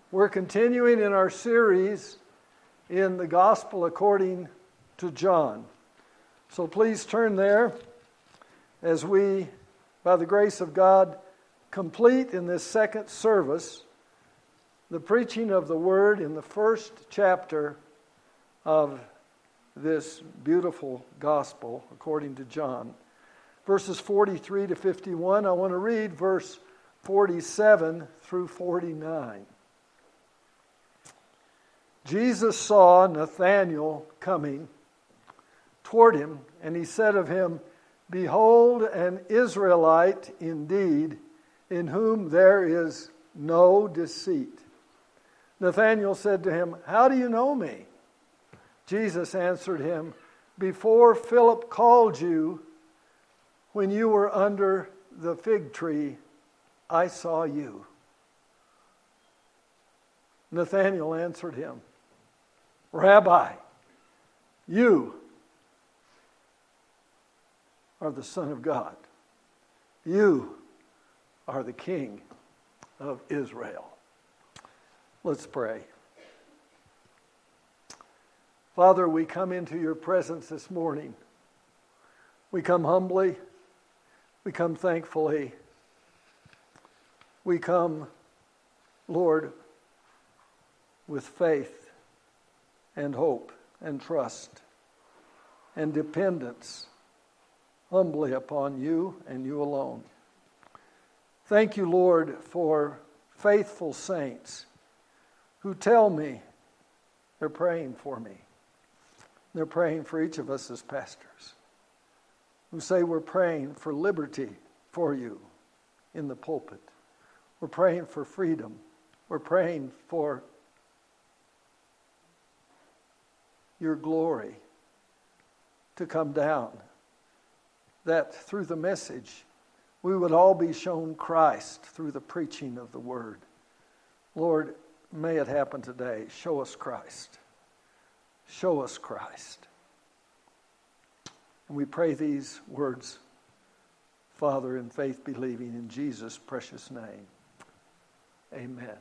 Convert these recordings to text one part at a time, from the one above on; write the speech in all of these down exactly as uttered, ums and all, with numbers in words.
We're continuing in our series in the Gospel according to John. So please turn there as we, by the grace of God, complete in this second service the preaching of the Word in the first chapter of this beautiful Gospel according to John. Verses forty-three to fifty-one, I want to read verse forty-seven through forty-nine. Jesus saw Nathanael coming toward him, and he said of him, "Behold, an Israelite indeed, in whom there is no deceit." Nathanael said to him, "How do you know me?" Jesus answered him, "Before Philip called you, when you were under the fig tree, I saw you." Nathanael answered him, "Rabbi, you are the Son of God. You are the King of Israel." Let's pray. Father, we come into your presence this morning. We come humbly. We come thankfully. We come, Lord, with faith and hope and trust and dependence humbly upon you and you alone. Thank you, Lord, for faithful saints who tell me they're praying for me. They're praying for each of us as pastors, who say we're praying for liberty for you in the pulpit. We're praying for freedom. We're praying for your glory to come down, that through the message we would all be shown Christ through the preaching of the word. Lord, may it happen today. Show us Christ. Show us Christ. And we pray these words, Father, in faith believing in Jesus' precious name. Amen.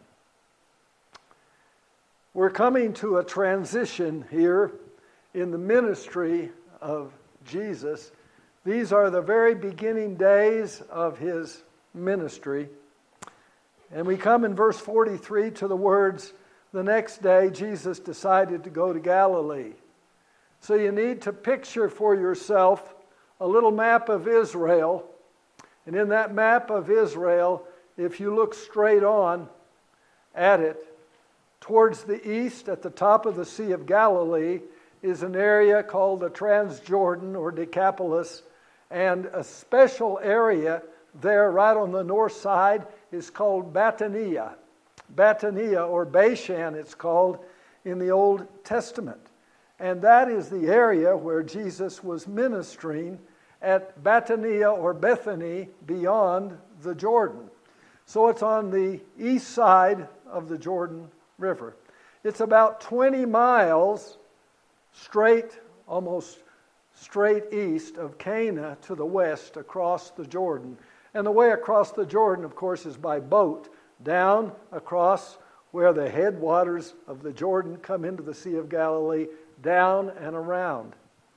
We're coming to a transition here in the ministry of Jesus. These are the very beginning days of his ministry. And we come in verse forty-three to the words, "The next day Jesus decided to go to Galilee." So you need to picture for yourself a little map of Israel. And in that map of Israel, if you look straight on at it, towards the east at the top of the Sea of Galilee is an area called the Transjordan or Decapolis. And a special area there right on the north side is called Bathania. Bathania or Bashan it's called in the Old Testament. And that is the area where Jesus was ministering at Bathania or Bethany beyond the Jordan. So it's on the east side of the Jordan River. It's about twenty miles straight, almost straight east of Cana to the west across the Jordan. And the way across the Jordan, of course, is by boat down across where the headwaters of the Jordan come into the Sea of Galilee, down and around.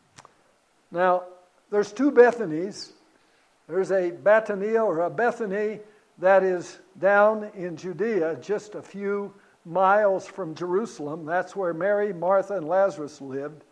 Now, there's two Bethanies. There's a Bathania or a Bethany that is down in Judea, just a few miles from Jerusalem. That's where Mary, Martha, and Lazarus lived.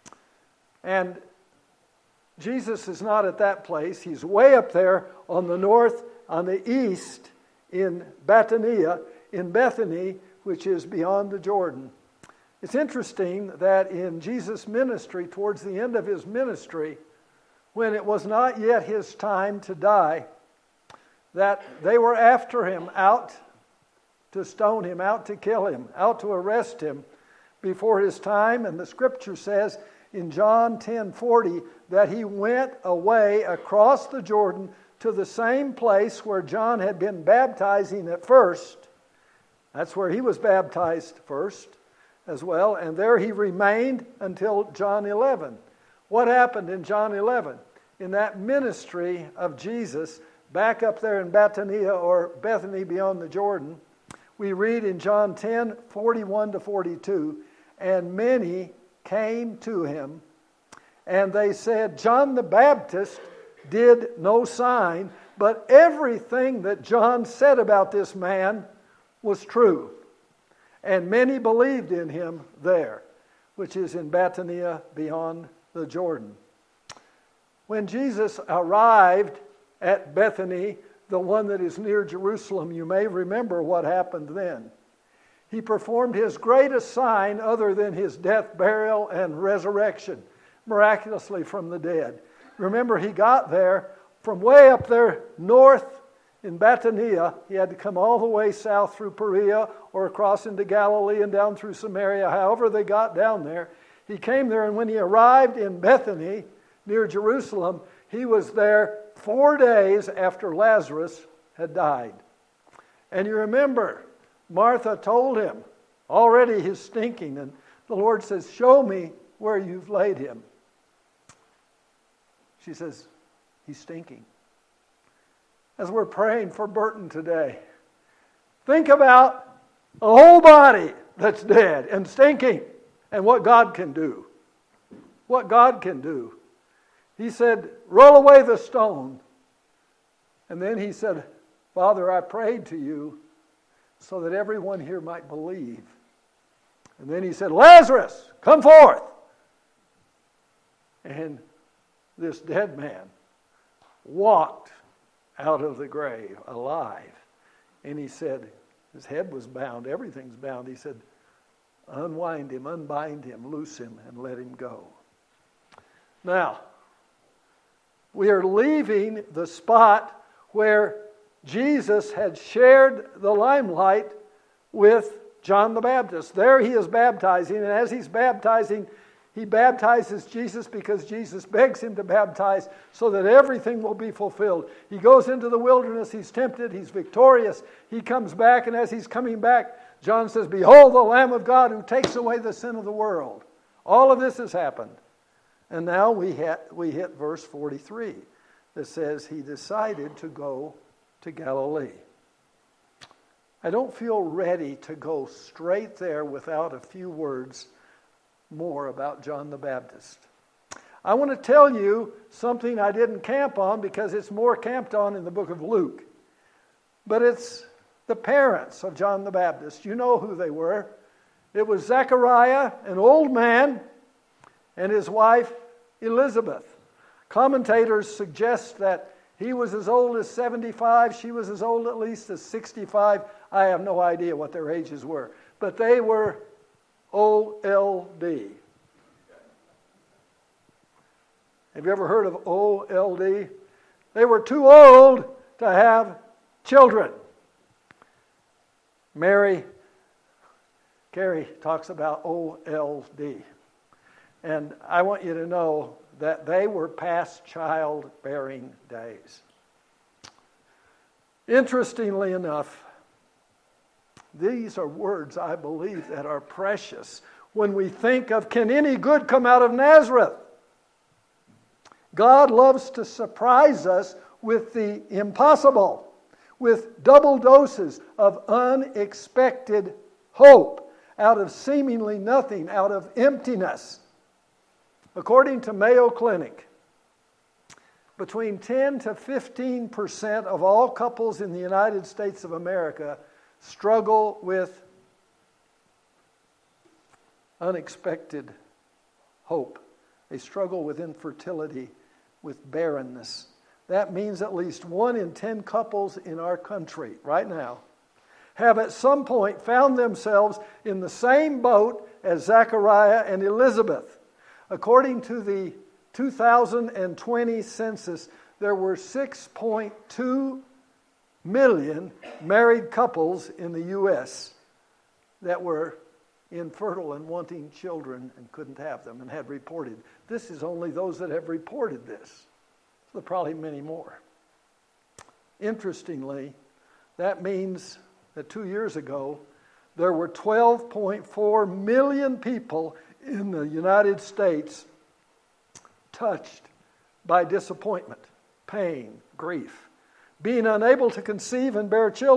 And Jesus is not at that place. He's way up there on the north, on the east, in Bathania, in Bethany, which is beyond the Jordan. It's interesting that in Jesus' ministry, towards the end of his ministry, when it was not yet his time to die, that they were after him, out to stone him, out to kill him, out to arrest him before his time. And the scripture says in John ten forty that he went away across the Jordan to the same place where John had been baptizing at first. That's where he was baptized first as well. And there he remained until John eleven. What happened in John eleven? In that ministry of Jesus, back up there in Bathania or Bethany beyond the Jordan, We read in John ten, forty-one to forty-two, and many came to him, and they said, John the Baptist did no sign, but everything that John said about this man was true. And many believed in him there, which is in Bethania beyond the Jordan. When Jesus arrived at Bethany, the one that is near Jerusalem, you may remember what happened then. He performed his greatest sign other than his death, burial, and resurrection, miraculously from the dead. Remember, he got there from way up there north in Bethania. He had to come all the way south through Perea or across into Galilee and down through Samaria, however they got down there. He came there, and when he arrived in Bethany, near Jerusalem, he was there four days after Lazarus had died. And you remember, Martha told him, already he's stinking, and the Lord says, show me where you've laid him. She says, he's stinking. As we're praying for Burton today, think about a whole body that's dead and stinking and what God can do. What God can do. He said, roll away the stone. And then he said, Father, I prayed to you so that everyone here might believe. And then he said, Lazarus, come forth. And this dead man walked out of the grave alive. And he said, his head was bound, everything's bound. He said, unwind him, unbind him, loose him, and let him go. Now, we are leaving the spot where Jesus had shared the limelight with John the Baptist. There he is baptizing, and as he's baptizing, he baptizes Jesus because Jesus begs him to baptize so that everything will be fulfilled. He goes into the wilderness, he's tempted, he's victorious. He comes back, and as he's coming back, John says, behold the Lamb of God who takes away the sin of the world. All of this has happened. And now we hit, we hit verse forty-three that says he decided to go to Galilee. I don't feel ready to go straight there without a few words more about John the Baptist. I want to tell you something I didn't camp on because it's more camped on in the book of Luke. But it's the parents of John the Baptist. You know who they were. It was Zechariah, an old man, and his wife Elizabeth. Commentators suggest that he was as old as seventy-five, she was as old at least as sixty-five. I have no idea what their ages were. But they were O L D. Have you ever heard of O L D? They were too old to have children. Mary Carey talks about O L D. And I want you to know that they were past childbearing days. Interestingly enough, these are words, I believe, that are precious when we think of, can any good come out of Nazareth? God loves to surprise us with the impossible, with double doses of unexpected hope, out of seemingly nothing, out of emptiness. According to Mayo Clinic, between ten to fifteen percent of all couples in the United States of America struggle with unexpected hope. They struggle with infertility, with barrenness. That means at least one in ten couples in our country right now have at some point found themselves in the same boat as Zechariah and Elizabeth. According to the two thousand twenty census, there were six point two million married couples in the U S that were infertile and wanting children and couldn't have them and had reported. This is only those that have reported this. So there are probably many more. Interestingly, that means that two years ago, there were twelve point four million people in the United States touched by disappointment, pain, grief, being unable to conceive and bear children.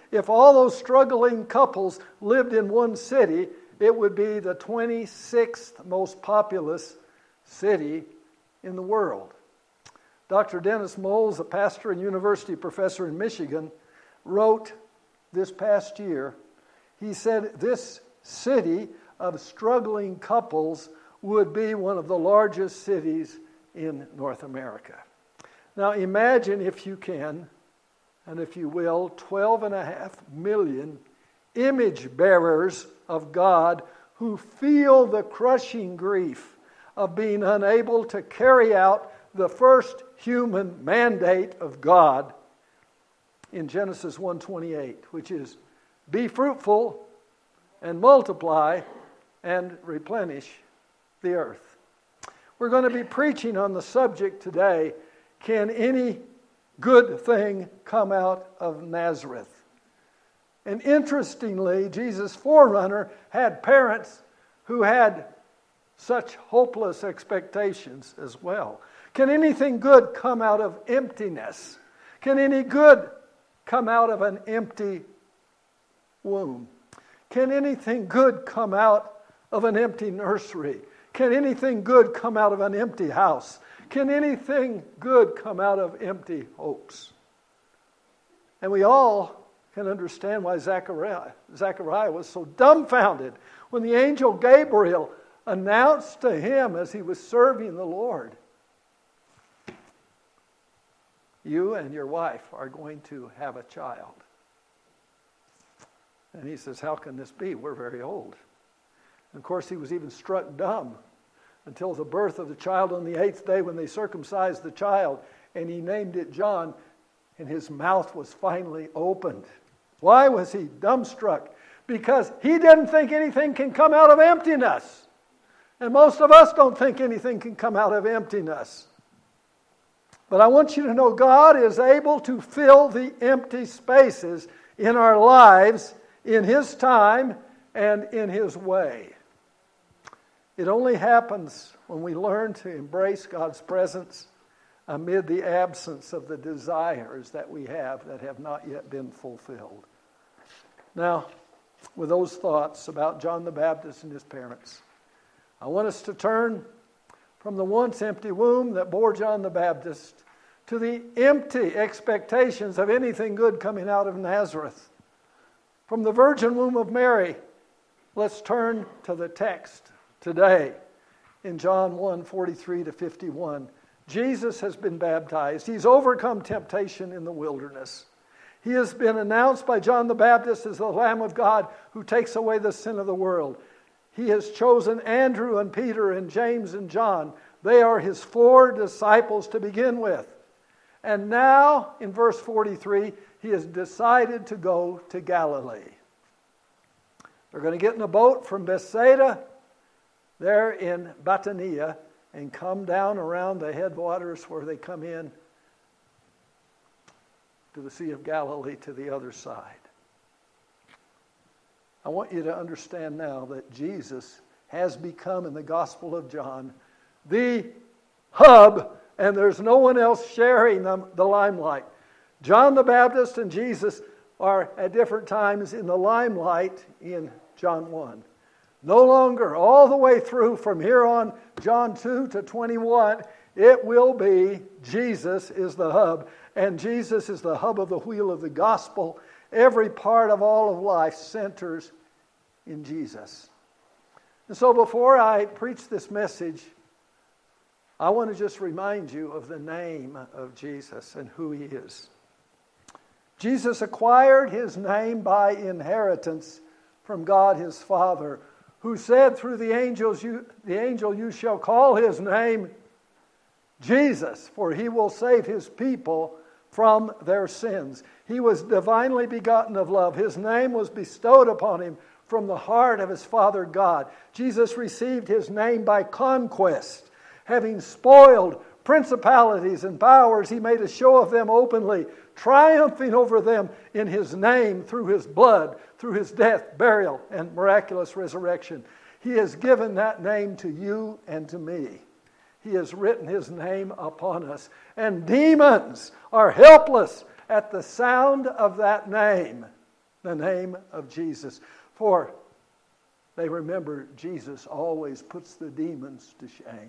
if all those struggling couples lived in one city, it would be the twenty-sixth most populous city in the world. Doctor Dennis Moles, a pastor and university professor in Michigan, wrote this past year, he said this city of struggling couples would be one of the largest cities in North America. Now imagine, if you can, and if you will, twelve and a half million image bearers of God who feel the crushing grief of being unable to carry out the first human mandate of God in Genesis one twenty-eight, which is, be fruitful and multiply and replenish the earth. We're going to be preaching on the subject today, can any good thing come out of Nazareth? And interestingly, Jesus' forerunner had parents who had such hopeless expectations as well. Can anything good come out of emptiness? Can any good come out of an empty womb? Can anything good come out of an empty nursery? Can anything good come out of an empty house? Can anything good come out of empty hopes? And we all can understand why Zechariah, Zechariah was so dumbfounded when the angel Gabriel announced to him as he was serving the Lord, you and your wife are going to have a child. And he says, how can this be? We're very old. And of course, he was even struck dumb until the birth of the child on the eighth day when they circumcised the child, and he named it John, and his mouth was finally opened. Why was he dumbstruck? Because he didn't think anything can come out of emptiness. And most of us don't think anything can come out of emptiness. But I want you to know God is able to fill the empty spaces in our lives in His time and in His way. It only happens when we learn to embrace God's presence amid the absence of the desires that we have that have not yet been fulfilled. Now, with those thoughts about John the Baptist and his parents, I want us to turn from the once empty womb that bore John the Baptist to the empty expectations of anything good coming out of Nazareth. From the virgin womb of Mary, let's turn to the text today in John one, forty-three to fifty-one. Jesus has been baptized. He's overcome temptation in the wilderness. He has been announced by John the Baptist as the Lamb of God who takes away the sin of the world. He has chosen Andrew and Peter and James and John. They are his four disciples to begin with. And now, in verse forty-three, he has decided to go to Galilee. They're going to get in a boat from Bethsaida, there in Bethania, and come down around the headwaters where they come in to the Sea of Galilee to the other side. I want you to understand now that Jesus has become, in the Gospel of John, the hub, and there's no one else sharing the, the limelight. John the Baptist and Jesus are at different times in the limelight in John one. No longer, all the way through from here on, John two to twenty-one, it will be Jesus is the hub. And Jesus is the hub of the wheel of the gospel. Every part of all of life centers in Jesus. And so before I preach this message, I want to just remind you of the name of Jesus and who He is. Jesus acquired His name by inheritance from God His Father, who said through the angels, you, the angel, you shall call His name Jesus, for He will save His people from their sins. He was divinely begotten of love. His name was bestowed upon Him from the heart of His Father God. Jesus received His name by conquest. Having spoiled principalities and powers, He made a show of them openly, triumphing over them in His name through His blood, through His death, burial, and miraculous resurrection. He has given that name to you and to me. He has written His name upon us. And demons are helpless at the sound of that name. the name of Jesus. For they remember Jesus always puts the demons to shame.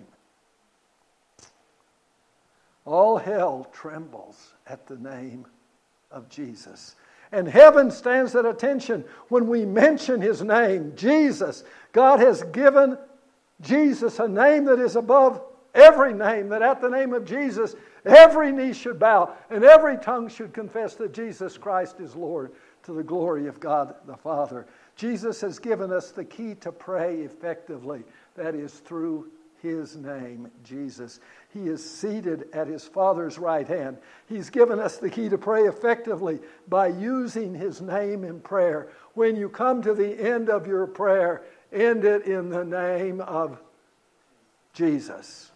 All hell trembles at the name of Jesus. And heaven stands at attention when we mention His name, Jesus. God has given Jesus a name that is above every name, that at the name of Jesus, every knee should bow and every tongue should confess that Jesus Christ is Lord, to the glory of God the Father. Jesus has given us the key to pray effectively. That is through His name, Jesus. He is seated at His Father's right hand. He's given us the key to pray effectively by using His name in prayer. When you come to the end of your prayer, end it in the name of Jesus.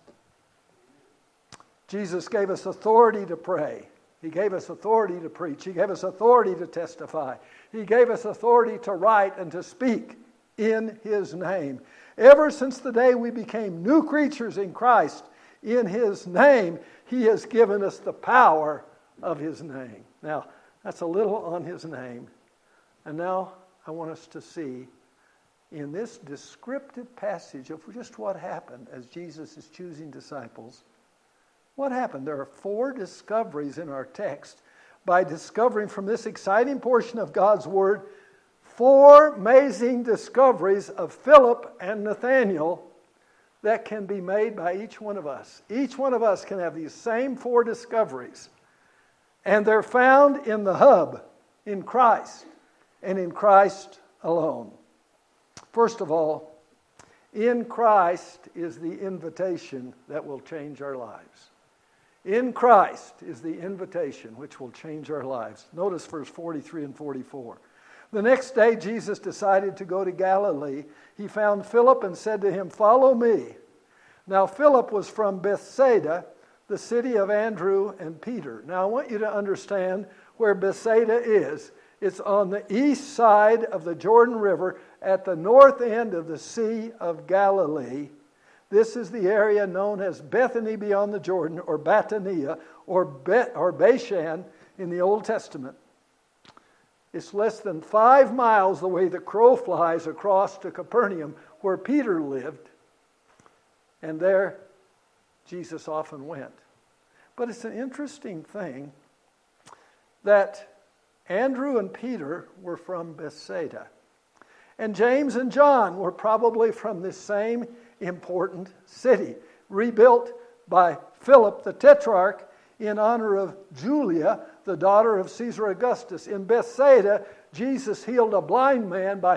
Jesus gave us authority to pray. He gave us authority to preach. He gave us authority to testify. He gave us authority to write and to speak in His name. Ever since the day we became new creatures in Christ, in His name, He has given us the power of His name. Now, that's a little on His name. And now I want us to see in this descriptive passage of just what happened as Jesus is choosing disciples. What happened? There are four discoveries in our text by discovering from this exciting portion of God's Word four amazing discoveries of Philip and Nathanael that can be made by each one of us. Each one of us can have these same four discoveries. And they're found in the hub, in Christ, and in Christ alone. First of all, in Christ is the invitation that will change our lives. In Christ is the invitation which will change our lives. Notice verse forty-three and forty-four. The next day Jesus decided to go to Galilee. He found Philip and said to him, "Follow me." Now Philip was from Bethsaida, the city of Andrew and Peter. Now I want you to understand where Bethsaida is. It's on the east side of the Jordan River at the north end of the Sea of Galilee. This is the area known as Bethany beyond the Jordan, or Batanea, or, Be- or Bashan in the Old Testament. It's less than five miles the way the crow flies across to Capernaum, where Peter lived. And there, Jesus often went. But it's an interesting thing that Andrew and Peter were from Bethsaida. And James and John were probably from this same important city, rebuilt by Philip the Tetrarch in honor of Julia, the daughter of Caesar Augustus. In Bethsaida, Jesus healed a blind man by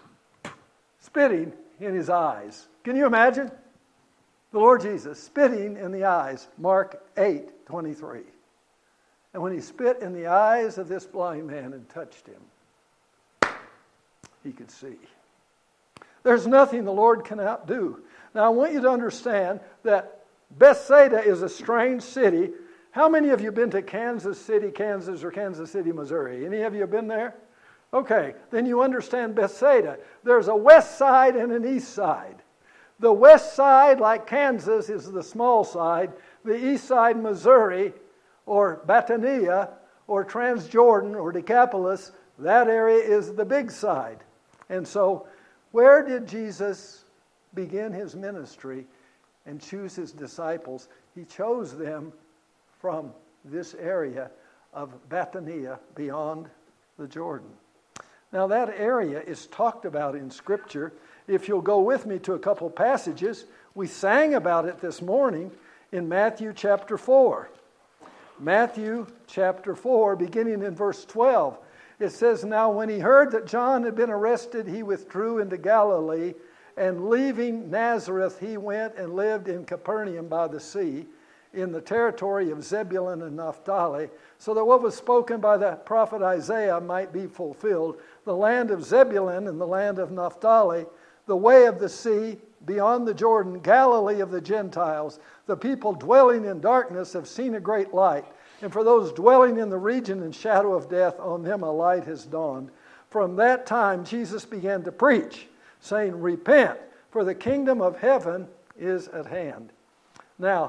spitting in his eyes. Can you imagine? The Lord Jesus spitting in the eyes. Mark eight twenty-three. And when He spit in the eyes of this blind man and touched him, he could see. There's nothing the Lord cannot do. Now I want you to understand that Bethsaida is a strange city. How many of you been to Kansas City, Kansas, or Kansas City, Missouri? Any of you been there? Okay, then you understand Bethsaida. There's a west side and an east side. The west side, like Kansas, is the small side. The east side, Missouri, or Batanea, or Transjordan, or Decapolis, that area is the big side. And so, where did Jesus begin His ministry and choose His disciples? He chose them from this area of Batanea beyond the Jordan. Now that area is talked about in Scripture. If you'll go with me to a couple passages, we sang about it this morning in Matthew chapter four. Matthew chapter four, beginning in verse twelve. It says, "Now when He heard that John had been arrested, He withdrew into Galilee, and leaving Nazareth, He went and lived in Capernaum by the sea, in the territory of Zebulun and Naphtali, so that what was spoken by the prophet Isaiah might be fulfilled, the land of Zebulun and the land of Naphtali, the way of the sea, beyond the Jordan, Galilee of the Gentiles. The people dwelling in darkness have seen a great light, and for those dwelling in the region and shadow of death, on them a light has dawned." From that time Jesus began to preach, saying, "Repent, for the kingdom of heaven is at hand." Now,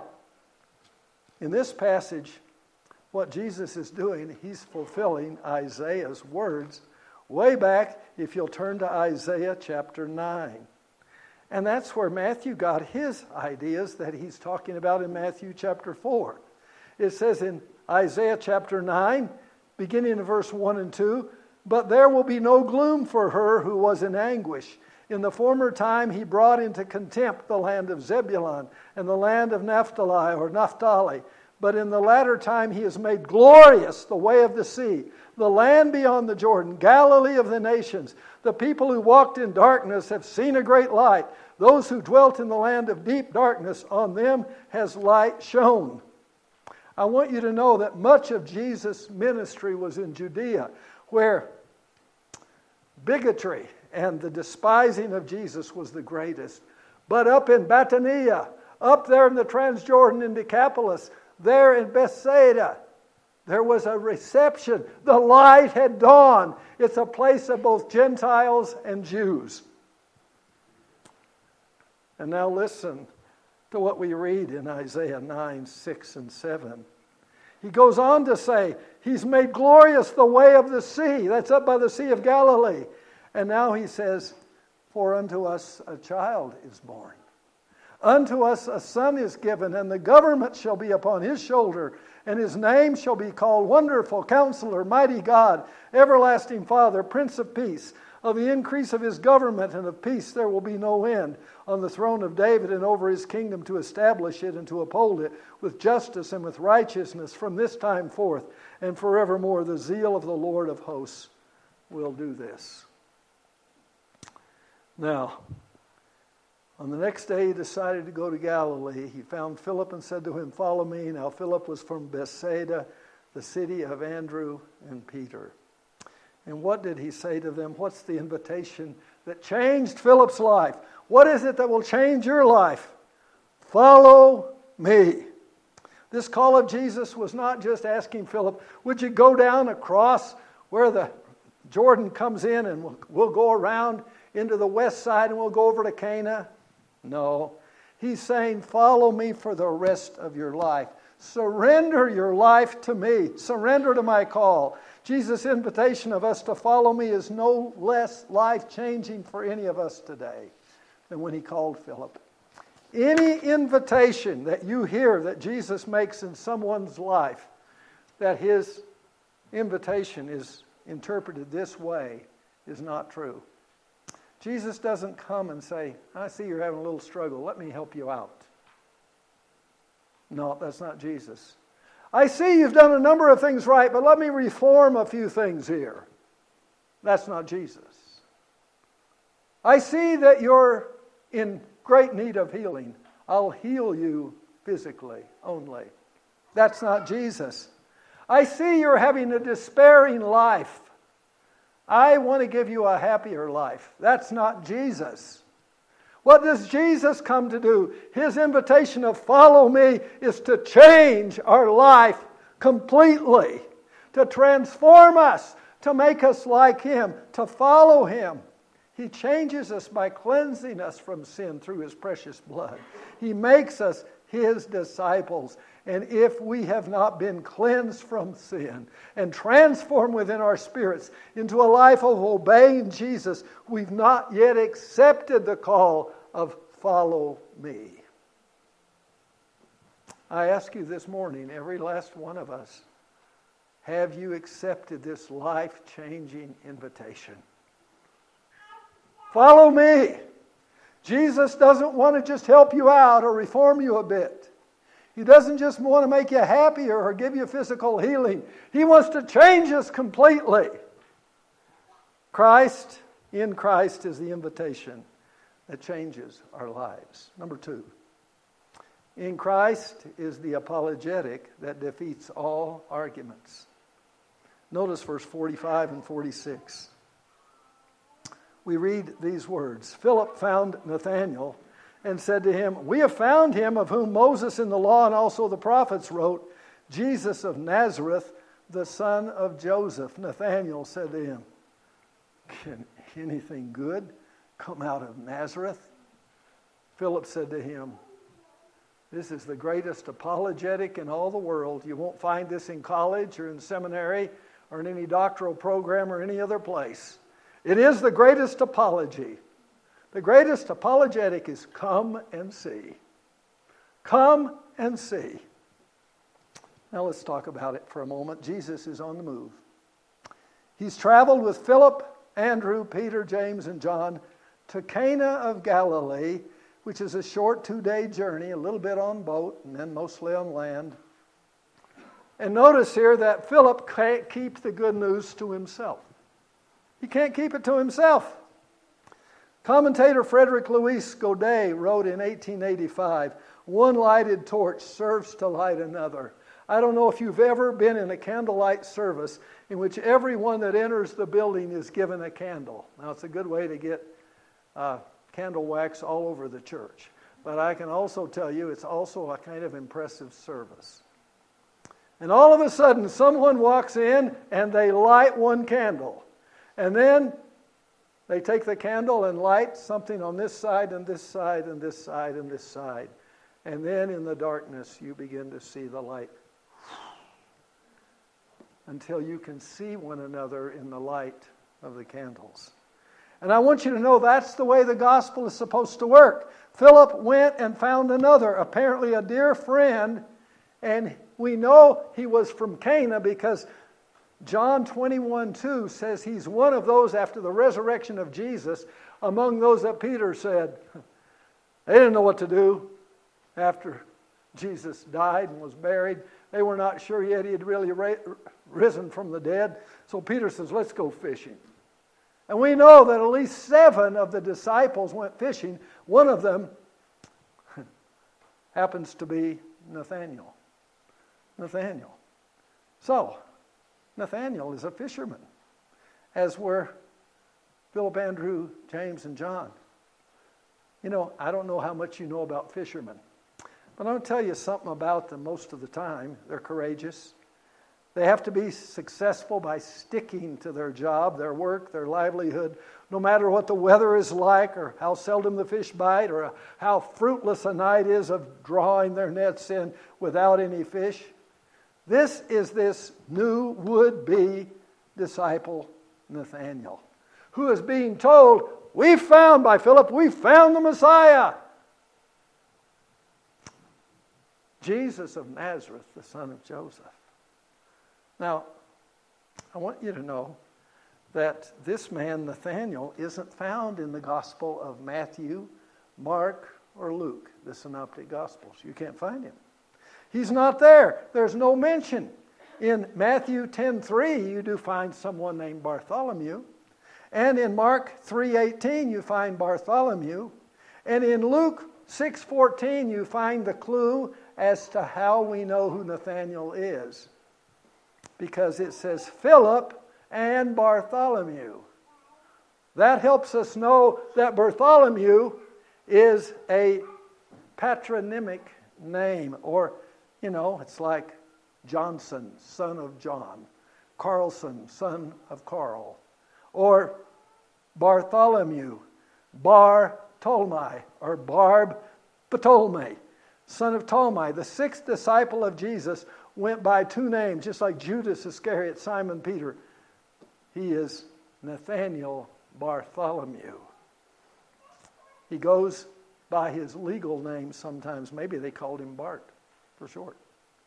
in this passage, what Jesus is doing, He's fulfilling Isaiah's words way back if you'll turn to Isaiah chapter nine. And that's where Matthew got his ideas that he's talking about in Matthew chapter four. It says in Isaiah chapter nine, beginning in verse one and two, "But there will be no gloom for her who was in anguish. In the former time he brought into contempt the land of Zebulun and the land of Naphtali or Naphtali. But in the latter time he has made glorious the way of the sea, the land beyond the Jordan, Galilee of the nations. The people who walked in darkness have seen a great light. Those who dwelt in the land of deep darkness, on them has light shone." I want you to know that much of Jesus' ministry was in Judea, where bigotry and the despising of Jesus was the greatest. But up in Bathania, up there in the Transjordan in Decapolis, there in Bethsaida, there was a reception. The light had dawned. It's a place of both Gentiles and Jews. And now listen to what we read in Isaiah nine, six, and seven. He goes on to say, he's made glorious the way of the sea. That's up by the Sea of Galilee. And now he says, for unto us a child is born. Unto us a son is given, and the government shall be upon his shoulder, and his name shall be called Wonderful Counselor, Mighty God, Everlasting Father, Prince of Peace. Of the increase of his government and of peace there will be no end, on the throne of David and over his kingdom, to establish it and to uphold it with justice and with righteousness from this time forth and forevermore. The zeal of the Lord of hosts will do this. Now, on the next day he decided to go to Galilee. He found Philip and said to him, "Follow me." Now Philip was from Bethsaida, the city of Andrew and Peter. And what did he say to them? What's the invitation that changed Philip's life? What is it that will change your life? Follow me. This call of Jesus was not just asking Philip, would you go down across where the Jordan comes in and we'll, we'll go around into the west side and we'll go over to Cana? No. He's saying, follow me for the rest of your life. Surrender your life to me. Surrender to my call. Jesus' invitation of us to follow me is no less life-changing for any of us today than when he called Philip. Any invitation that you hear that Jesus makes in someone's life, that his invitation is interpreted this way, is not true. Jesus doesn't come and say, I see you're having a little struggle. Let me help you out. No, that's not Jesus. I see you've done a number of things right, but let me reform a few things here. That's not Jesus. I see that you're in great need of healing. I'll heal you physically only. That's not Jesus. I see you're having a despairing life. I want to give you a happier life. That's not Jesus. What does Jesus come to do? His invitation of follow me is to change our life completely, to transform us, to make us like him, to follow him. He changes us by cleansing us from sin through his precious blood. He makes us his disciples. And if we have not been cleansed from sin and transformed within our spirits into a life of obeying Jesus, we've not yet accepted the call of follow me. I ask you this morning, every last one of us, have you accepted this life-changing invitation? Follow me. Jesus doesn't want to just help you out or reform you a bit. He doesn't just want to make you happier or give you physical healing. He wants to change us completely. Christ, in Christ, is the invitation that changes our lives. Number two, in Christ is the apologetic that defeats all arguments. Notice verse forty-five and forty-six. We read these words. Philip found Nathanael and said to him, we have found him of whom Moses in the law and also the prophets wrote, Jesus of Nazareth, the son of Joseph. Nathanael said to him, can anything good come out of Nazareth? Philip said to him, this is the greatest apologetic in all the world. You won't find this in college or in seminary or in any doctoral program or any other place. It is the greatest apology. The greatest apologetic is come and see. Come and see. Now let's talk about it for a moment. Jesus is on the move. He's traveled with Philip, Andrew, Peter, James, and John to Cana of Galilee, which is a short two-day journey, a little bit on boat and then mostly on land. And notice here that Philip can't keep the good news to himself. He can't keep it to himself. Commentator Frederick Louis Godet wrote in eighteen eighty-five, "One lighted torch serves to light another." I don't know if you've ever been in a candlelight service in which everyone that enters the building is given a candle. Now, it's a good way to get uh, candle wax all over the church. But I can also tell you it's also a kind of impressive service. And all of a sudden, someone walks in and they light one candle. And then they take the candle and light something on this side and this side and this side and this side. And then in the darkness, you begin to see the light until you can see one another in the light of the candles. And I want you to know that's the way the gospel is supposed to work. Philip went and found another, apparently a dear friend, and we know he was from Cana because John twenty-one two says he's one of those after the resurrection of Jesus, among those that Peter said, they didn't know what to do after Jesus died and was buried. They were not sure yet he had really ra- risen from the dead. So Peter says, let's go fishing. And we know that at least seven of the disciples went fishing. One of them happens to be Nathaniel. Nathaniel. So, Nathaniel is a fisherman, as were Philip, Andrew, James, and John. You know, I don't know how much you know about fishermen, but I'm going to tell you something about them most of the time. They're courageous. They have to be successful by sticking to their job, their work, their livelihood, no matter what the weather is like or how seldom the fish bite or how fruitless a night is of drawing their nets in without any fish. This is this new would-be disciple, Nathaniel, who is being told, we found by Philip, we found the Messiah. Jesus of Nazareth, the son of Joseph. Now, I want you to know that this man, Nathaniel, isn't found in the Gospel of Matthew, Mark, or Luke, the Synoptic Gospels. You can't find him. He's not there. There's no mention. In Matthew ten three, you do find someone named Bartholomew. And in Mark three eighteen, you find Bartholomew. And in Luke six fourteen, you find the clue as to how we know who Nathaniel is. Because it says Philip and Bartholomew. That helps us know that Bartholomew is a patronymic name. Or, you know, it's like Johnson, son of John. Carlson, son of Carl. Or Bartholomew, Bar Ptolemy, or Barb Ptolemy, son of Ptolemy. The sixth disciple of Jesus went by two names, just like Judas Iscariot, Simon Peter. He is Nathaniel Bartholomew. He goes by his legal name sometimes. Maybe they called him Bart for short.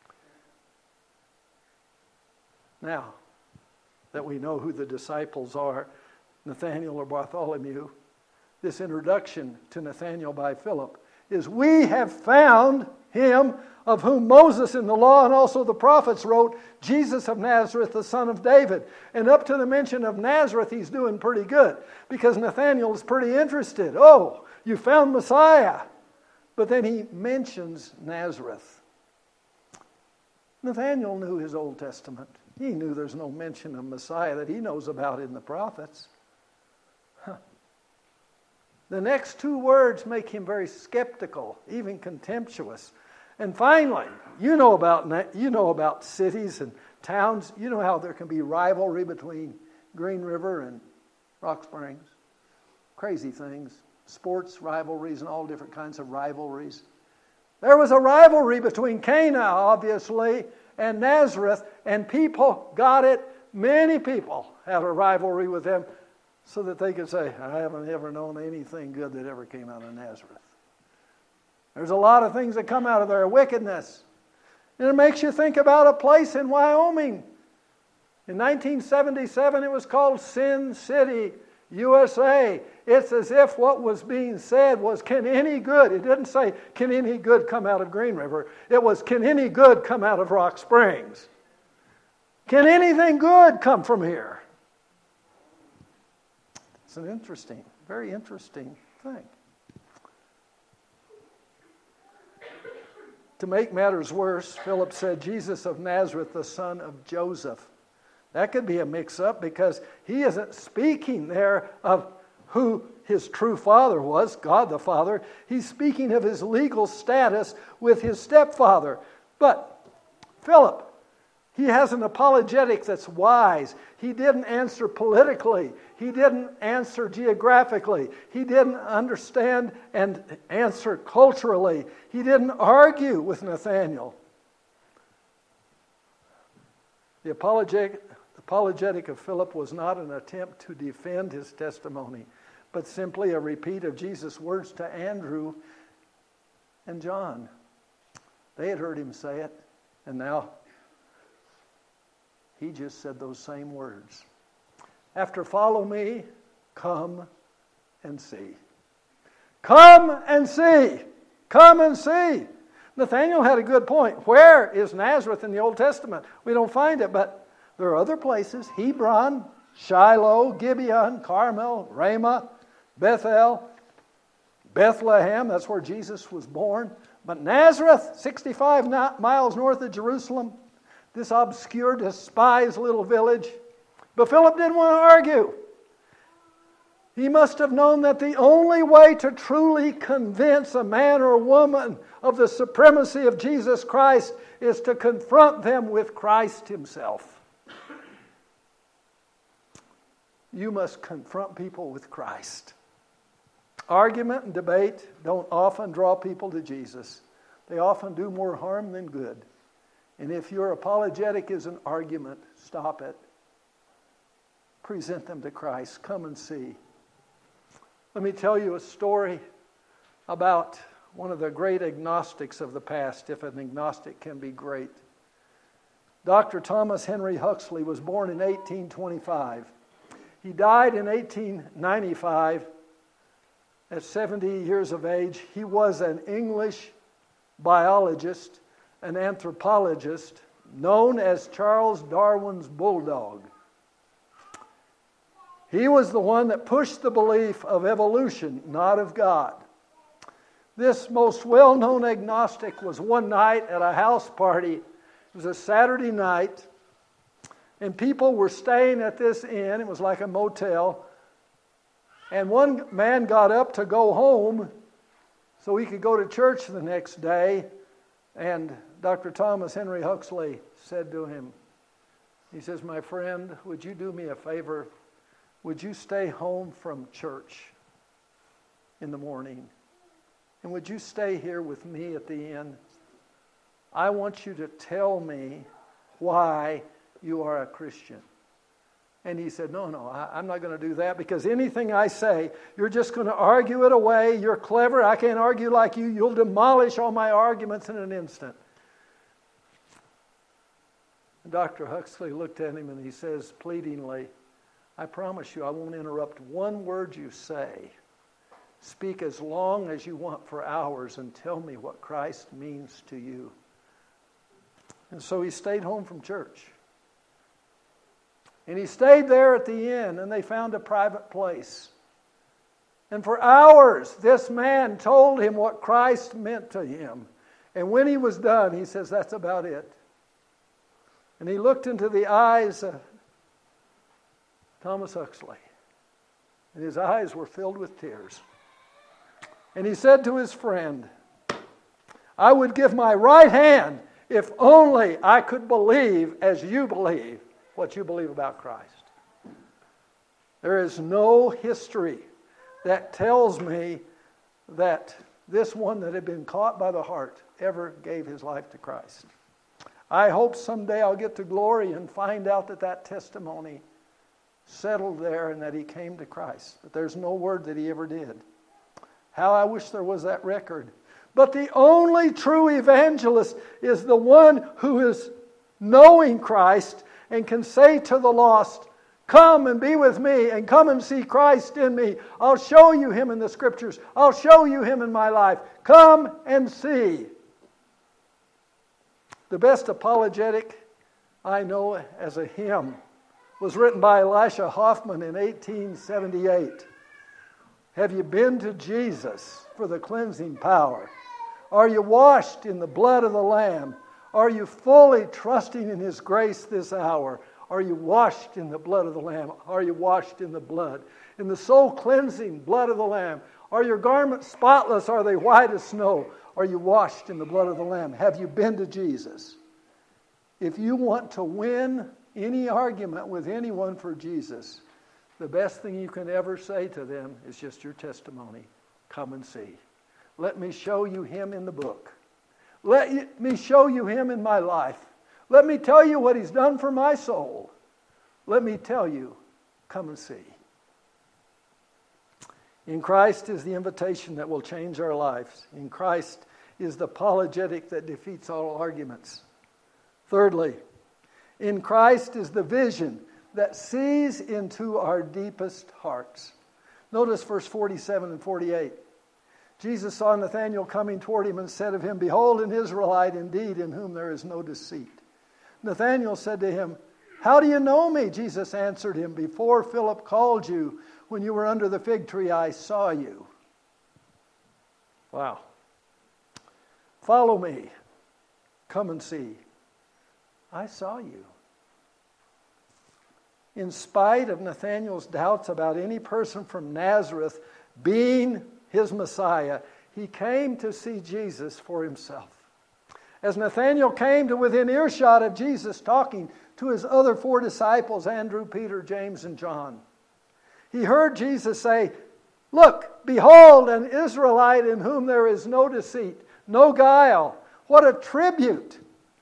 Now that we know who the disciples are, Nathaniel or Bartholomew, this introduction to Nathaniel by Philip is, we have found him of whom Moses in the law and also the prophets wrote, Jesus of Nazareth, the son of David. And up to the mention of Nazareth, he's doing pretty good because Nathaniel is pretty interested. Oh, you found Messiah. But then he mentions Nazareth. Nathaniel knew his Old Testament. He knew there's no mention of Messiah that he knows about in the prophets. Huh. The next two words make him very skeptical, even contemptuous. And finally, you know about you know about cities and towns. You know how there can be rivalry between Green River and Rock Springs. Crazy things. Sports rivalries and all different kinds of rivalries. There was a rivalry between Cana, obviously, and Nazareth, and people got it Many people had a rivalry with them so that they could say, I haven't ever known anything good that ever came out of Nazareth. There's a lot of things that come out of there, wickedness. And it makes you think about a place in Wyoming. In nineteen seventy-seven, it was called Sin City, U S A. It's as if what was being said was, can any good, it didn't say, can any good come out of Green River? It was, can any good come out of Rock Springs? Can anything good come from here? It's an interesting, very interesting thing. To make matters worse, Philip said, Jesus of Nazareth, the son of Joseph. That could be a mix-up because he isn't speaking there of who his true father was, God the Father. He's speaking of his legal status with his stepfather. But Philip, he has an apologetic that's wise. He didn't answer politically. He didn't answer geographically. He didn't understand and answer culturally. He didn't argue with Nathanael. The apologetic, apologetic of Philip was not an attempt to defend his testimony, but simply a repeat of Jesus' words to Andrew and John. They had heard him say it, and now he just said those same words. After follow me, come and see. Come and see. Come and see. Nathanael had a good point. Where is Nazareth in the Old Testament? We don't find it, but there are other places. Hebron, Shiloh, Gibeon, Carmel, Ramah, Bethel, Bethlehem. That's where Jesus was born. But Nazareth, sixty-five miles north of Jerusalem, this obscure, despised little village. But Philip didn't want to argue. He must have known that the only way to truly convince a man or a woman of the supremacy of Jesus Christ is to confront them with Christ himself. You must confront people with Christ. Argument and debate don't often draw people to Jesus. They often do more harm than good. And if your apologetic is an argument, stop it. Present them to Christ. Come and see. Let me tell you a story about one of the great agnostics of the past, if an agnostic can be great. Doctor Thomas Henry Huxley was born in eighteen twenty-five. He died in eighteen ninety-five at seventy years of age. He was an English biologist, an anthropologist, known as Charles Darwin's bulldog. He was the one that pushed the belief of evolution, not of God. This most well-known agnostic was one night at a house party. It was a Saturday night, and people were staying at this inn. It was like a motel. And one man got up to go home so he could go to church the next day. And Doctor Thomas Henry Huxley said to him, he says, "My friend, would you do me a favor? Would you stay home from church in the morning? And would you stay here with me at the inn? I want you to tell me why you are a Christian." And he said, no, no, I, I'm not going to do that, because anything I say, you're just going to argue it away. You're clever. I can't argue like you. You'll demolish all my arguments in an instant. And Doctor Huxley looked at him and he says pleadingly, "I promise you I won't interrupt one word you say. Speak as long as you want for hours and tell me what Christ means to you." And so he stayed home from church. And he stayed there at the inn, and they found a private place. And for hours, this man told him what Christ meant to him. And when he was done, he says, "That's about it." And he looked into the eyes of Thomas Huxley, and his eyes were filled with tears. And he said to his friend, "I would give my right hand if only I could believe as you believe what you believe about Christ." There is no history that tells me that this one that had been caught by the heart ever gave his life to Christ. I hope someday I'll get to glory and find out that that testimony settled there and that he came to Christ. But there's no word that he ever did. How I wish there was that record. But the only true evangelist is the one who is knowing Christ and can say to the lost, come and be with me and come and see Christ in me. I'll show you him in the Scriptures. I'll show you him in my life. Come and see. The best apologetic I know as a hymn was written by Elisha Hoffman in eighteen seventy-eight. Have you been to Jesus for the cleansing power? Are you washed in the blood of the Lamb? Are you fully trusting in His grace this hour? Are you washed in the blood of the Lamb? Are you washed in the blood? In the soul cleansing blood of the Lamb? Are your garments spotless? Are they white as snow? Are you washed in the blood of the Lamb? Have you been to Jesus? If you want to win any argument with anyone for Jesus, the best thing you can ever say to them is just your testimony. Come and see. Let me show you Him in the book. Let me show you Him in my life. Let me tell you what He's done for my soul. Let me tell you, come and see. In Christ is the invitation that will change our lives. In Christ is the apologetic that defeats all arguments. Thirdly, in Christ is the vision that sees into our deepest hearts. Notice verse forty-seven and forty-eight. Jesus saw Nathanael coming toward him and said of him, behold, an Israelite indeed, in whom there is no deceit. Nathanael said to him, how do you know me? Jesus answered him, before Philip called you, when you were under the fig tree, I saw you. Wow. Follow me. Come and see. I saw you. In spite of Nathanael's doubts about any person from Nazareth being his Messiah, he came to see Jesus for himself. As Nathanael came to within earshot of Jesus talking to his other four disciples, Andrew, Peter, James, and John, he heard Jesus say, look, behold, an Israelite in whom there is no deceit, no guile. What a tribute.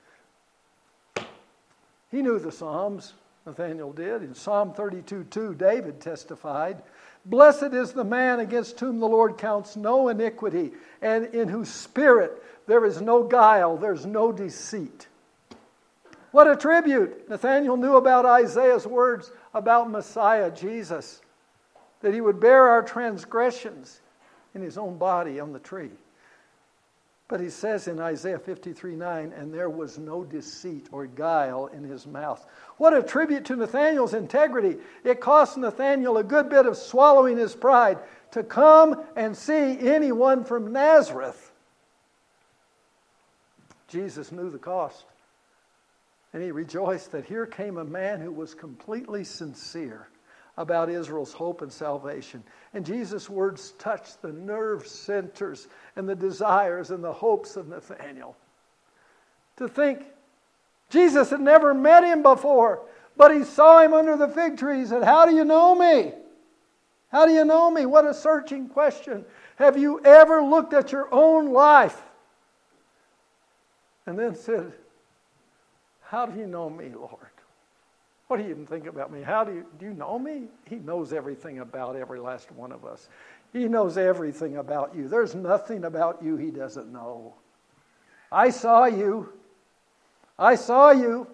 He knew the Psalms. Nathanael did. In Psalm thirty-two two, David testified, blessed is the man against whom the Lord counts no iniquity, and in whose spirit there is no guile, there's no deceit. What a tribute. Nathanael knew about Isaiah's words about Messiah, Jesus, that He would bear our transgressions in His own body on the tree. But he says in Isaiah fifty-three nine, and there was no deceit or guile in His mouth. What a tribute to Nathanael's integrity. It cost Nathanael a good bit of swallowing his pride to come and see anyone from Nazareth. Jesus knew the cost. And He rejoiced that here came a man who was completely sincere about Israel's hope and salvation. And Jesus' words touched the nerve centers and the desires and the hopes of Nathanael. To think, Jesus had never met him before, but he saw him under the fig tree. He said, how do you know me? How do you know me? What a searching question. Have you ever looked at your own life? And then said, how do you know me, Lord? What do you even think about me? How do you, do you know me? He knows everything about every last one of us. He knows everything about you. There's nothing about you He doesn't know. I saw you. I saw you.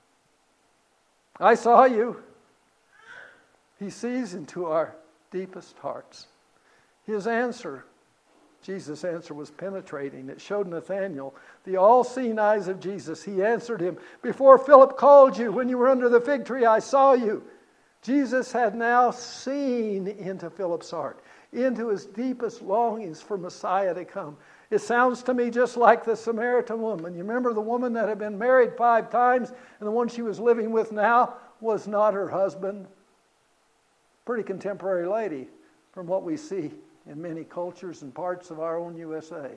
I saw you. He sees into our deepest hearts. His answer, Jesus' answer was penetrating. It showed Nathanael the all-seeing eyes of Jesus. He answered him, before Philip called you, when you were under the fig tree, I saw you. Jesus had now seen into Philip's heart, into his deepest longings for Messiah to come. It sounds to me just like the Samaritan woman. You remember the woman that had been married five times, and the one she was living with now was not her husband. Pretty contemporary lady from what we see in many cultures and parts of our own U S A.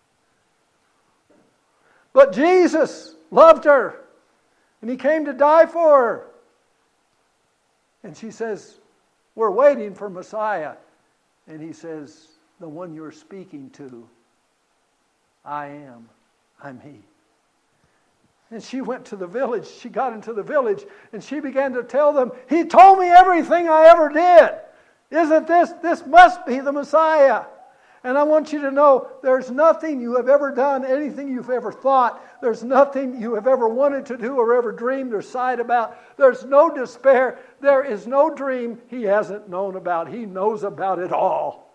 But Jesus loved her, and He came to die for her. And she says, we're waiting for Messiah. And He says, the one you're speaking to, I am. I'm He. And she went to the village. She got into the village and she began to tell them, He told me everything I ever did. Isn't this, this must be the Messiah. And I want you to know there's nothing you have ever done, anything you've ever thought. There's nothing you have ever wanted to do or ever dreamed or sighed about. There's no despair. There is no dream He hasn't known about. He knows about it all.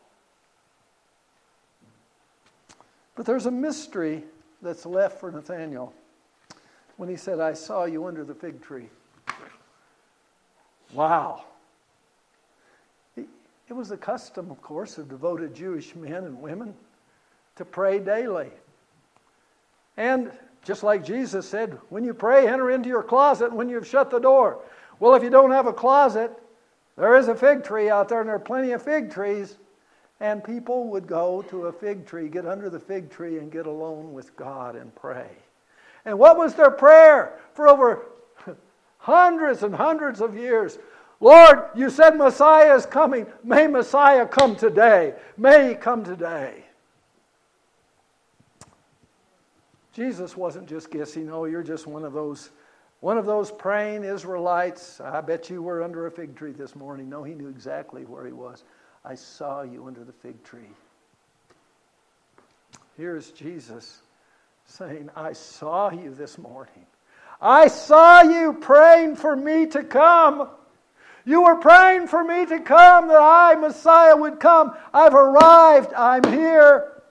But there's a mystery that's left for Nathanael when he said, I saw you under the fig tree. Wow. It was the custom, of course, of devoted Jewish men and women to pray daily. And just like Jesus said, when you pray, enter into your closet when you've shut the door. Well, if you don't have a closet, there is a fig tree out there, and there are plenty of fig trees. And people would go to a fig tree, get under the fig tree, and get alone with God and pray. And what was their prayer for over hundreds and hundreds of years? Lord, you said Messiah is coming. May Messiah come today. May He come today. Jesus wasn't just guessing, oh, you're just one of those, one of those praying Israelites. I bet you were under a fig tree this morning. No, He knew exactly where He was. I saw you under the fig tree. Here's Jesus saying, I saw you this morning. I saw you praying for me to come. You were praying for me to come, that I, Messiah, would come. I've arrived. I'm here.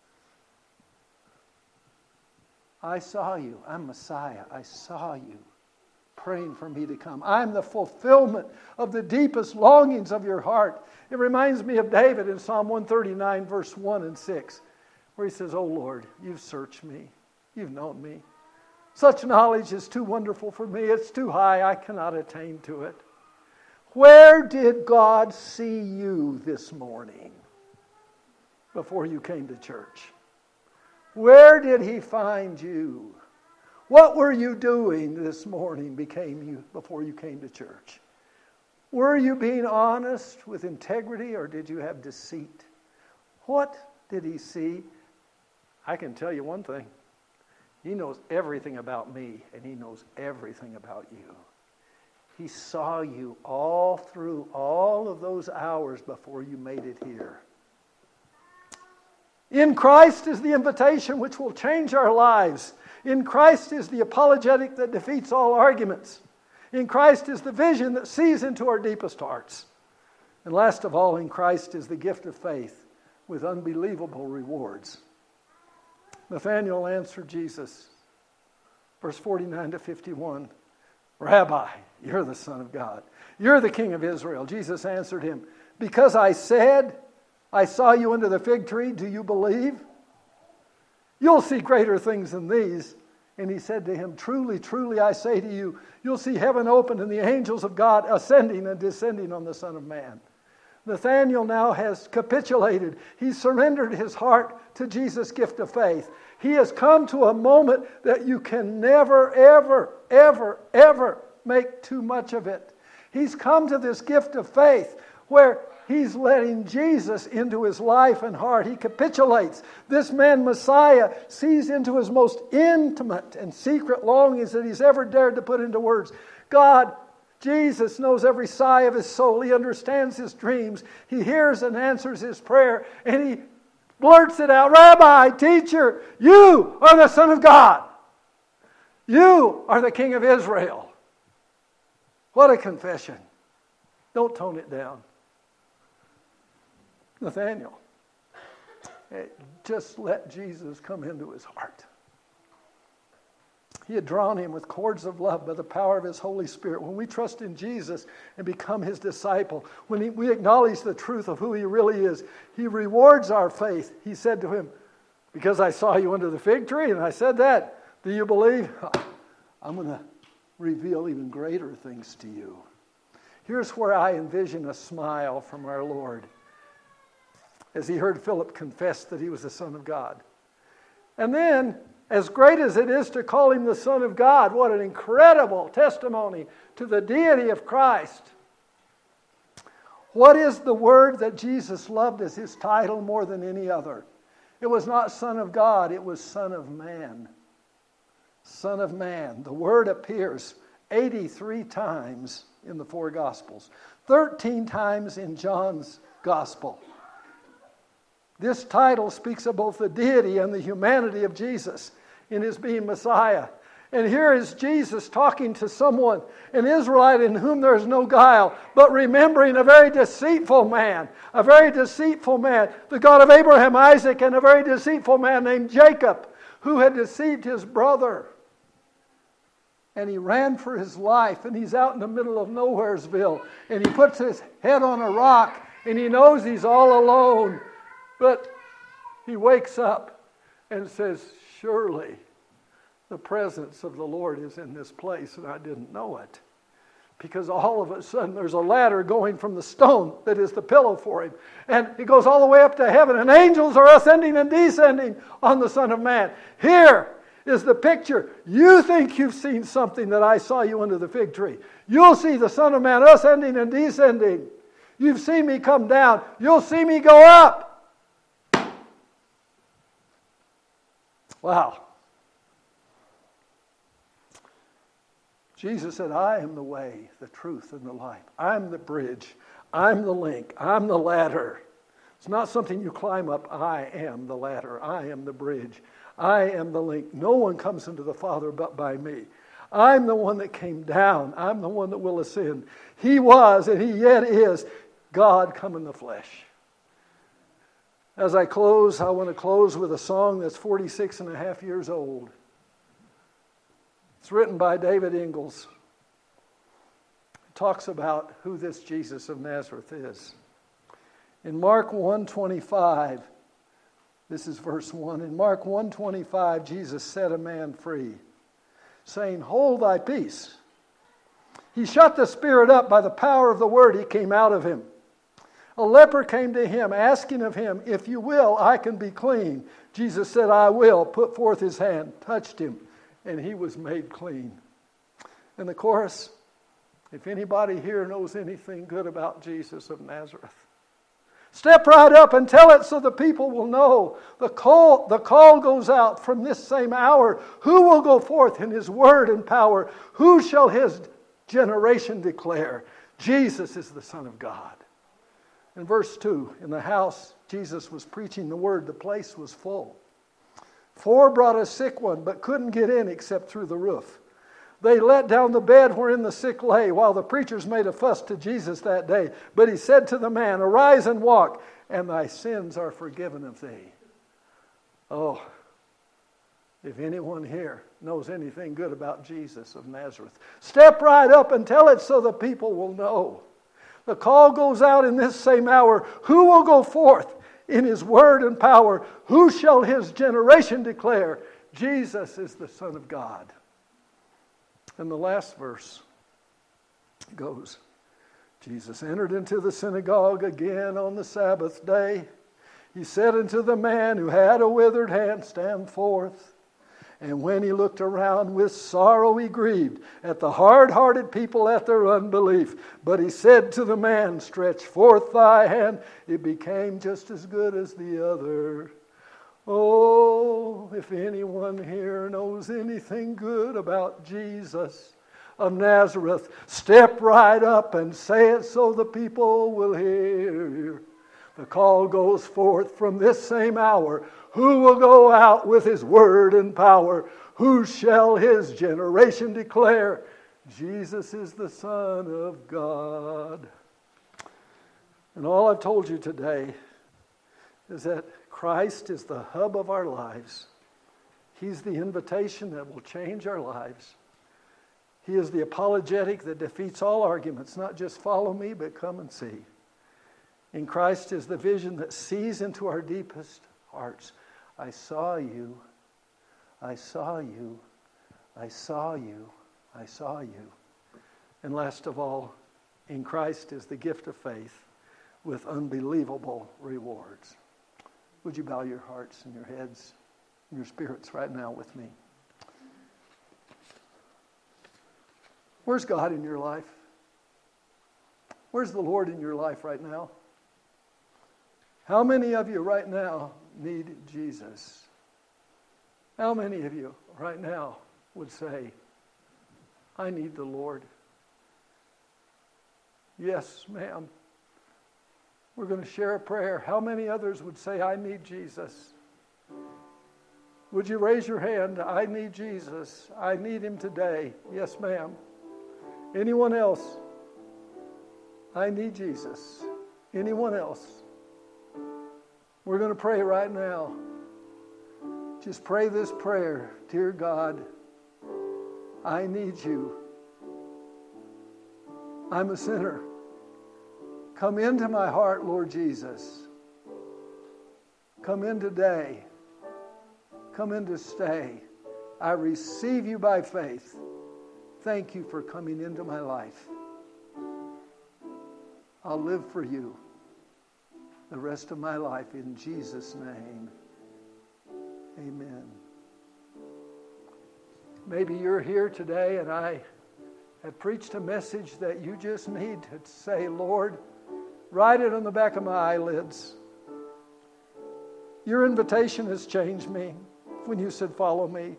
I saw you. I'm Messiah. I saw you praying for me to come. I'm the fulfillment of the deepest longings of your heart. It reminds me of David in Psalm one thirty-nine, verse one and six, where he says, Oh Lord, you've searched me. You've known me. Such knowledge is too wonderful for me. It's too high. I cannot attain to it. Where did God see you this morning before you came to church? Where did He find you? What were you doing this morning became you before you came to church? Were you being honest with integrity, or did you have deceit? What did He see? I can tell you one thing. He knows everything about me, and He knows everything about you. He saw you all through all of those hours before you made it here. In Christ is the invitation which will change our lives. In Christ is the apologetic that defeats all arguments. In Christ is the vision that sees into our deepest hearts. And last of all, in Christ is the gift of faith with unbelievable rewards. Nathanael answered Jesus, verse forty-nine to fifty-one, Rabbi, you're the Son of God. You're the King of Israel. Jesus answered him, because I said, I saw you under the fig tree, do you believe? You'll see greater things than these. And he said to him, truly, truly, I say to you, you'll see heaven opened and the angels of God ascending and descending on the Son of Man. Nathanael now has capitulated. He surrendered his heart to Jesus' gift of faith. He has come to a moment that you can never, ever, ever, ever make too much of it. He's come to this gift of faith where he's letting Jesus into his life and heart. He capitulates. This man, Messiah, sees into his most intimate and secret longings that he's ever dared to put into words. God, Jesus knows every sigh of his soul. He understands his dreams. He hears and answers his prayer. And he blurts it out, Rabbi, teacher, you are the Son of God. You are the King of Israel. What a confession. Don't tone it down. Nathanael, just let Jesus come into his heart. He had drawn him with cords of love by the power of his Holy Spirit. When we trust in Jesus and become his disciple, when he, we acknowledge the truth of who he really is, he rewards our faith. He said to him, because I saw you under the fig tree and I said that, do you believe? I'm going to reveal even greater things to you. Here's where I envision a smile from our Lord as he heard Philip confess that he was the Son of God. And then, as great as it is to call him the Son of God, what an incredible testimony to the deity of Christ. What is the word that Jesus loved as his title more than any other? It was not Son of God, it was Son of Man. Son of Man. The word appears eighty-three times in the four Gospels, thirteen times in John's Gospel. This title speaks of both the deity and the humanity of Jesus in his being Messiah. And here is Jesus talking to someone, an Israelite in whom there is no guile, but remembering a very deceitful man, a very deceitful man, the God of Abraham, Isaac, and a very deceitful man named Jacob, who had deceived his brother. And he ran for his life, and he's out in the middle of Nowheresville, and he puts his head on a rock, and he knows he's all alone. But he wakes up and says, surely the presence of the Lord is in this place, and I didn't know it. Because all of a sudden there's a ladder going from the stone that is the pillow for him. And it goes all the way up to heaven, and angels are ascending and descending on the Son of Man. Here is the picture. You think you've seen something that I saw you under the fig tree. You'll see the Son of Man ascending and descending. You've seen me come down. You'll see me go up. Wow. Jesus said, I am the way, the truth, and the life. I'm the bridge. I'm the link. I'm the ladder. It's not something you climb up. I am the ladder. I am the bridge. I am the link. No one comes into the Father but by me. I'm the one that came down. I'm the one that will ascend. He was, and he yet is, God come in the flesh. As I close, I want to close with a song that's forty-six and a half years old. It's written by David Ingalls. It talks about who this Jesus of Nazareth is. In Mark one twenty-five, this is verse one. In Mark one twenty-five, Jesus set a man free, saying, hold thy peace. He shut the spirit up by the power of the word. He came out of him. A leper came to him, asking of him, if you will, I can be clean. Jesus said, I will. Put forth his hand, touched him, and he was made clean. And the chorus, if anybody here knows anything good about Jesus of Nazareth, step right up and tell it so the people will know. The call, the call goes out from this same hour. Who will go forth in his word and power? Who shall his generation declare? Jesus is the Son of God. In verse two, in the house, Jesus was preaching the word. The place was full. Four brought a sick one, but couldn't get in except through the roof. They let down the bed wherein the sick lay, while the preachers made a fuss to Jesus that day. But he said to the man, arise and walk, and thy sins are forgiven of thee. Oh, if anyone here knows anything good about Jesus of Nazareth, step right up and tell it so the people will know. The call goes out in this same hour. Who will go forth in his word and power? Who shall his generation declare? Jesus is the Son of God. And the last verse goes, Jesus entered into the synagogue again on the Sabbath day. He said unto the man who had a withered hand, stand forth. And when he looked around with sorrow, he grieved at the hard-hearted people, at their unbelief. But he said to the man, stretch forth thy hand. It became just as good as the other. Oh, if anyone here knows anything good about Jesus of Nazareth, step right up and say it so the people will hear. The call goes forth from this same hour. Who will go out with his word and power? Who shall his generation declare? Jesus is the Son of God. And all I've told you today is that Christ is the hub of our lives. He's the invitation that will change our lives. He is the apologetic that defeats all arguments, not just follow me, but come and see. In Christ is the vision that sees into our deepest hearts. I saw you, I saw you, I saw you, I saw you. And last of all, in Christ is the gift of faith with unbelievable rewards. Would you bow your hearts and your heads and your spirits right now with me? Where's God in your life? Where's the Lord in your life right now? How many of you right now need Jesus? How many of you right now would say, I need the Lord? Yes, ma'am. We're going to share a prayer. How many others would say, I need Jesus? Would you raise your hand? I need Jesus. I need him today. Yes, ma'am. Anyone else? I need Jesus. Anyone else? We're going to pray right now. Just pray this prayer. Dear God, I need you. I'm a sinner. Come into my heart, Lord Jesus. Come in today. Come in to stay. I receive you by faith. Thank you for coming into my life. I'll live for you the rest of my life in Jesus' name. Amen. Maybe you're here today and I have preached a message that you just need to say, Lord, write it on the back of my eyelids. Your invitation has changed me when you said, follow me.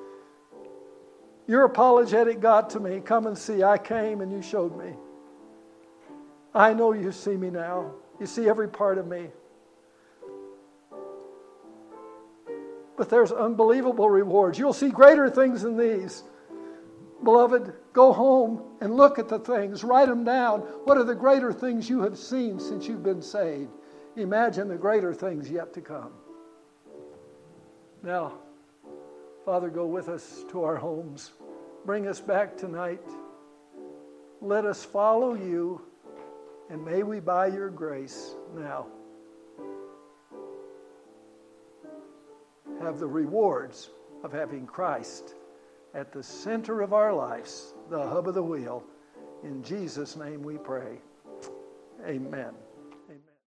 Your apologetic got to me. Come and see. I came and you showed me. I know you see me now. You see every part of me. But there's unbelievable rewards. You'll see greater things than these. Beloved, go home and look at the things. Write them down. What are the greater things you have seen since you've been saved? Imagine the greater things yet to come. Now, Father, go with us to our homes. Bring us back tonight. Let us follow you, and may we, by your grace, now have the rewards of having Christ at the center of our lives, the hub of the wheel. In Jesus' name we pray. Amen.